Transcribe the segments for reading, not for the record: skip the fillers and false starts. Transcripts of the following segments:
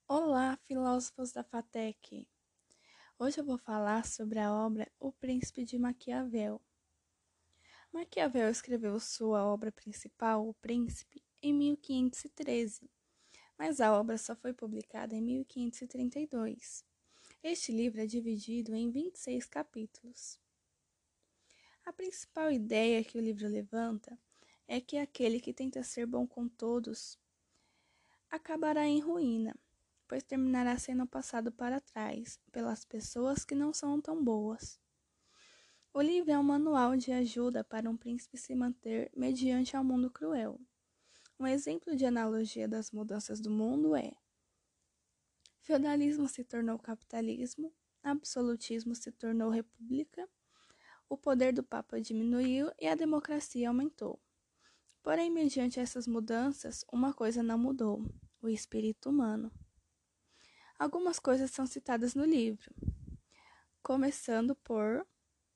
Olá, filósofos da FATEC! Hoje eu vou falar sobre a obra O Príncipe de Maquiavel. Maquiavel escreveu sua obra principal, O Príncipe, em 1513, mas a obra só foi publicada em 1532. Este livro é dividido em 26 capítulos. A principal ideia que o livro levanta é que aquele que tenta ser bom com todos acabará em ruína, pois terminará sendo passado para trás pelas pessoas que não são tão boas. O livro é um manual de ajuda para um príncipe se manter mediante ao mundo cruel. Um exemplo de analogia das mudanças do mundo é: feudalismo se tornou capitalismo, absolutismo se tornou república, o poder do Papa diminuiu e a democracia aumentou. Porém, mediante essas mudanças, uma coisa não mudou: o espírito humano. Algumas coisas são citadas no livro, começando por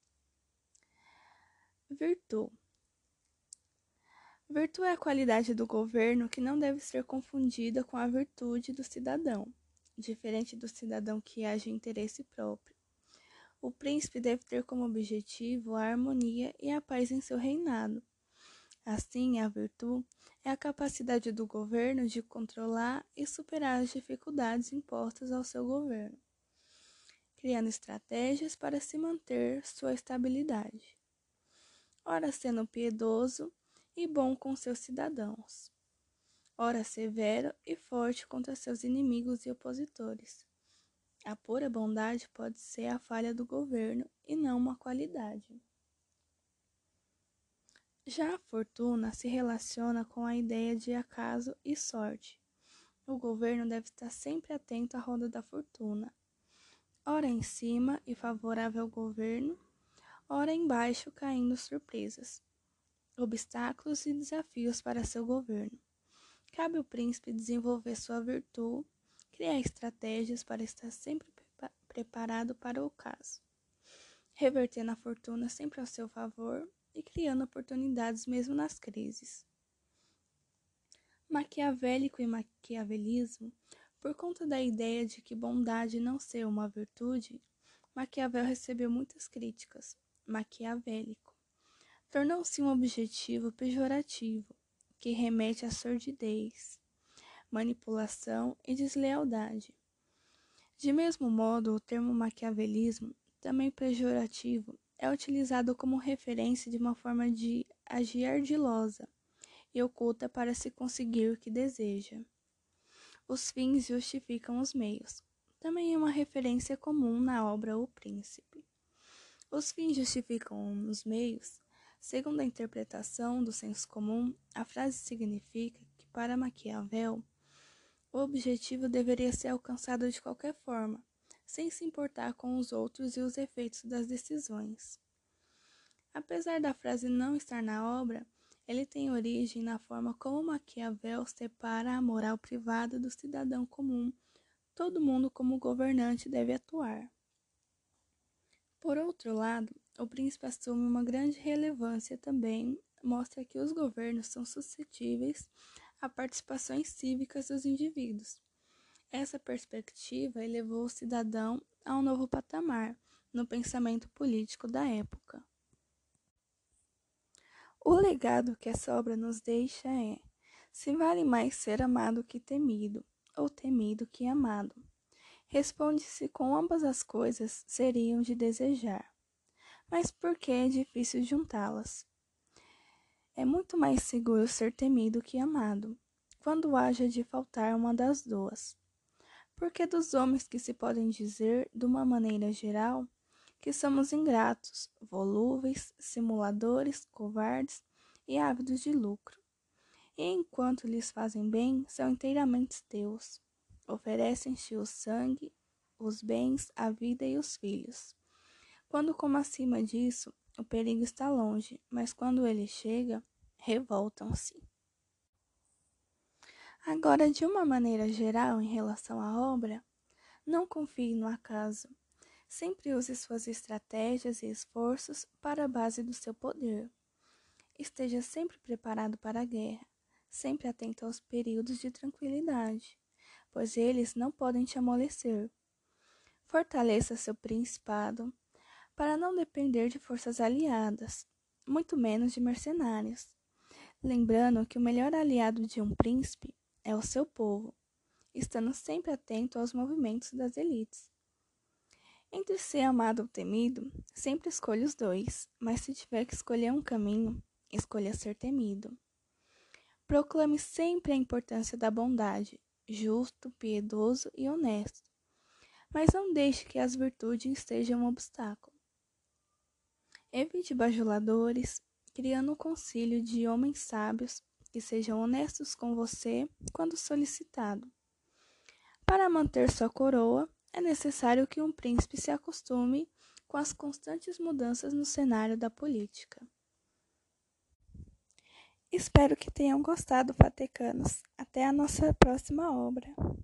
virtude. Virtude é a qualidade do governo que não deve ser confundida com a virtude do cidadão, diferente do cidadão que age em interesse próprio. O príncipe deve ter como objetivo a harmonia e a paz em seu reinado. Assim, a virtude é a capacidade do governo de controlar e superar as dificuldades impostas ao seu governo, criando estratégias para se manter sua estabilidade. Ora sendo piedoso e bom com seus cidadãos, ora severo e forte contra seus inimigos e opositores. A pura bondade pode ser a falha do governo e não uma qualidade. Já a fortuna se relaciona com a ideia de acaso e sorte. O governo deve estar sempre atento à roda da fortuna, ora em cima e favorável ao governo, ora embaixo caindo surpresas, obstáculos e desafios para seu governo. Cabe ao príncipe desenvolver sua virtude, criar estratégias para estar sempre preparado para o caso, revertendo a fortuna sempre ao seu favor e criando oportunidades mesmo nas crises. Maquiavélico e maquiavelismo, por conta da ideia de que bondade não ser uma virtude, Maquiavel recebeu muitas críticas. Maquiavélico tornou-se um objetivo pejorativo, que remete à sordidez, manipulação e deslealdade. De mesmo modo, o termo maquiavelismo, também pejorativo, é utilizado como referência de uma forma de agir ardilosa e oculta para se conseguir o que deseja. Os fins justificam os meios. Também é uma referência comum na obra O Príncipe. Os fins justificam os meios. Segundo a interpretação do senso comum, a frase significa que, para Maquiavel, o objetivo deveria ser alcançado de qualquer forma, sem se importar com os outros e os efeitos das decisões. Apesar da frase não estar na obra, ele tem origem na forma como Maquiavel separa a moral privada do cidadão comum. Todo mundo como governante deve atuar. Por outro lado, o príncipe assume uma grande relevância também, mostra que os governos são suscetíveis a participações cívicas dos indivíduos. Essa perspectiva elevou o cidadão a um novo patamar no pensamento político da época. O legado que essa obra nos deixa é: se vale mais ser amado que temido, ou temido que amado. Responde-se com ambas as coisas seriam de desejar. Mas por que é difícil juntá-las? É muito mais seguro ser temido que amado, quando haja de faltar uma das duas. Porque dos homens que se podem dizer, de uma maneira geral, que somos ingratos, volúveis, simuladores, covardes e ávidos de lucro. E enquanto lhes fazem bem, são inteiramente teus. Oferecem-te o sangue, os bens, a vida e os filhos. Quando como acima disso, o perigo está longe, mas quando ele chega, revoltam-se. Agora, de uma maneira geral, em relação à obra, não confie no acaso. Sempre use suas estratégias e esforços para a base do seu poder. Esteja sempre preparado para a guerra, sempre atento aos períodos de tranquilidade. pois eles não podem te amolecer. Fortaleça seu principado para não depender de forças aliadas, muito menos de mercenários. Lembrando que o melhor aliado de um príncipe é o seu povo, estando sempre atento aos movimentos das elites. Entre ser amado ou temido, sempre escolha os dois, mas se tiver que escolher um caminho, escolha ser temido. Proclame sempre a importância da bondade, justo, piedoso e honesto, mas não deixe que as virtudes sejam um obstáculo. Evite bajuladores, criando um concílio de homens sábios que sejam honestos com você quando solicitado. Para manter sua coroa, é necessário que um príncipe se acostume com as constantes mudanças no cenário da política. Espero que tenham gostado, patecanos. Até a nossa próxima obra.